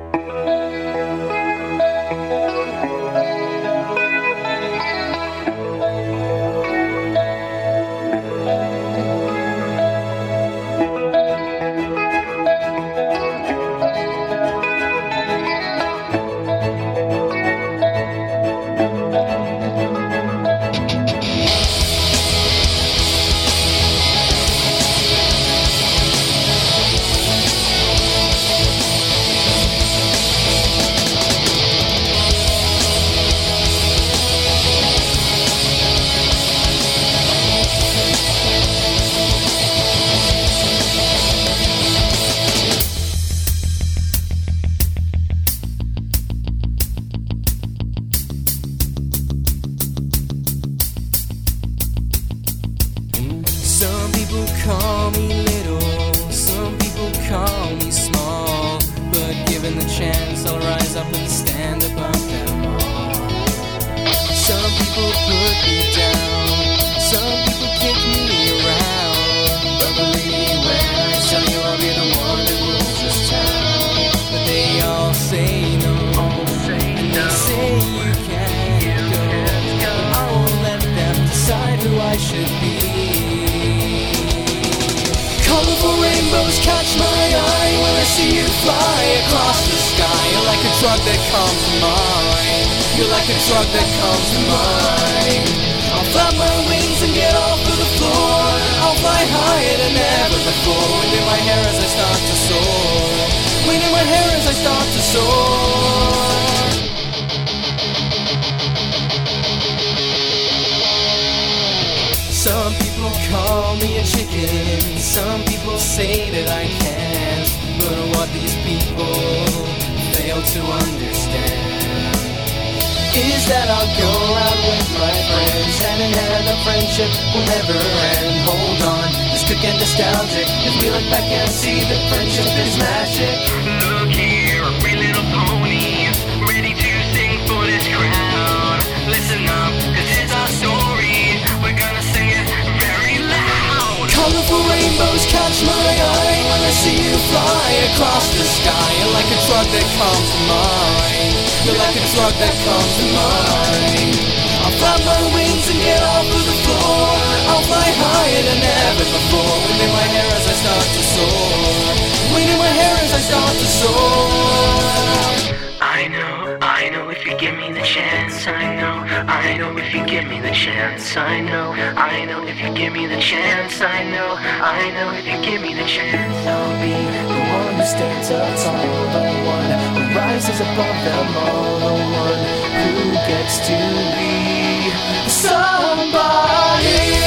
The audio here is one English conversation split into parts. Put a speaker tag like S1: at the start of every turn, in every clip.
S1: Some people call me little, some people call me small, but given the chance I'll rise up and stand above them all. Some people put me down, some people kick me around, but believe me when I tell you I'll be the one that rules this town. But they all say no, and they say you can't go, but I won't let them decide who I should be. Colorful rainbows catch my eye when I see you fly across the sky. You're like a drug that comes to mind. You're like a drug that comes to mind. I'll flap my wings and get off of the floor. I'll fly higher than ever before. Wind in my hair as I start to soar. Wind in my hair as I start to soar. Some people call me a chicken, some people say that I can't, but what these people fail to understand is that I'll go out with my friends, hand in hand, our friendship will never end. Hold on, this could get nostalgic if we look back and see that friendship is magic.
S2: Look here, three little ponies, ready to sing for this crowd. Listen up, this is our story, we're gonna sing it very loud.
S1: Colorful rainbows catch my eye when I see you fly across the sky. You're like a drug that comes to mind. You're like a drug that comes to mind. I'll flap my wings and get off of the floor. I'll fly higher than ever before. Wind in my hair as I start to soar. Wind in my hair as I start to soar.
S2: I know if you give me the chance. I know if you give me the chance. I know if you give me the chance. I know if you give me the chance.
S1: I'll be the one who stands up tall, the one who rises above them all, the one who gets to be somebody.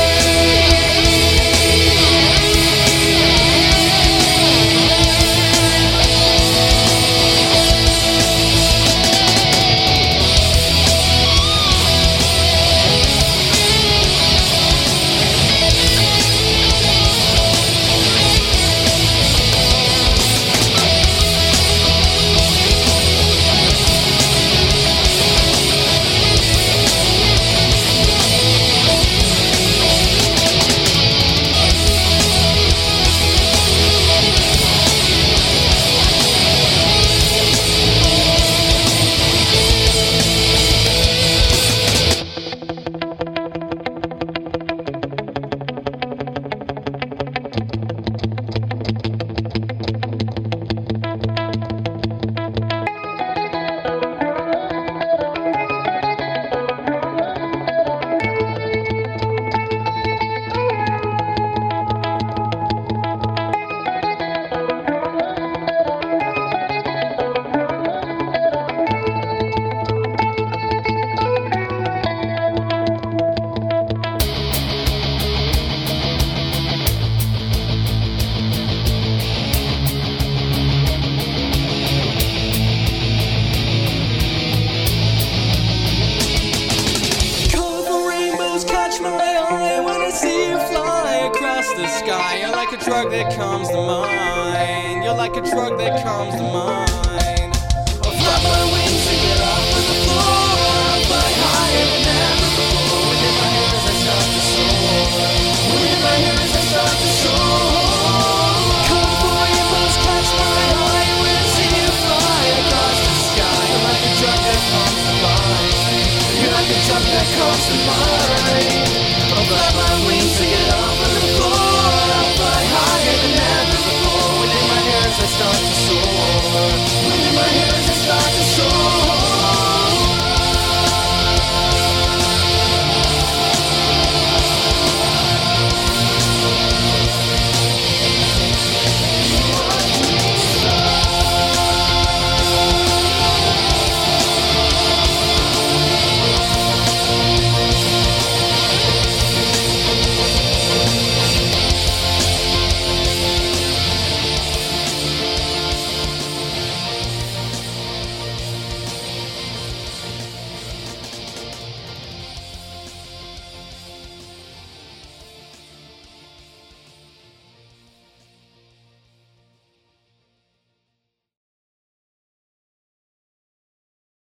S1: The sky. You're like a drug that comes to mind. You're like a drug that comes to mind. I'll flap my wings and get off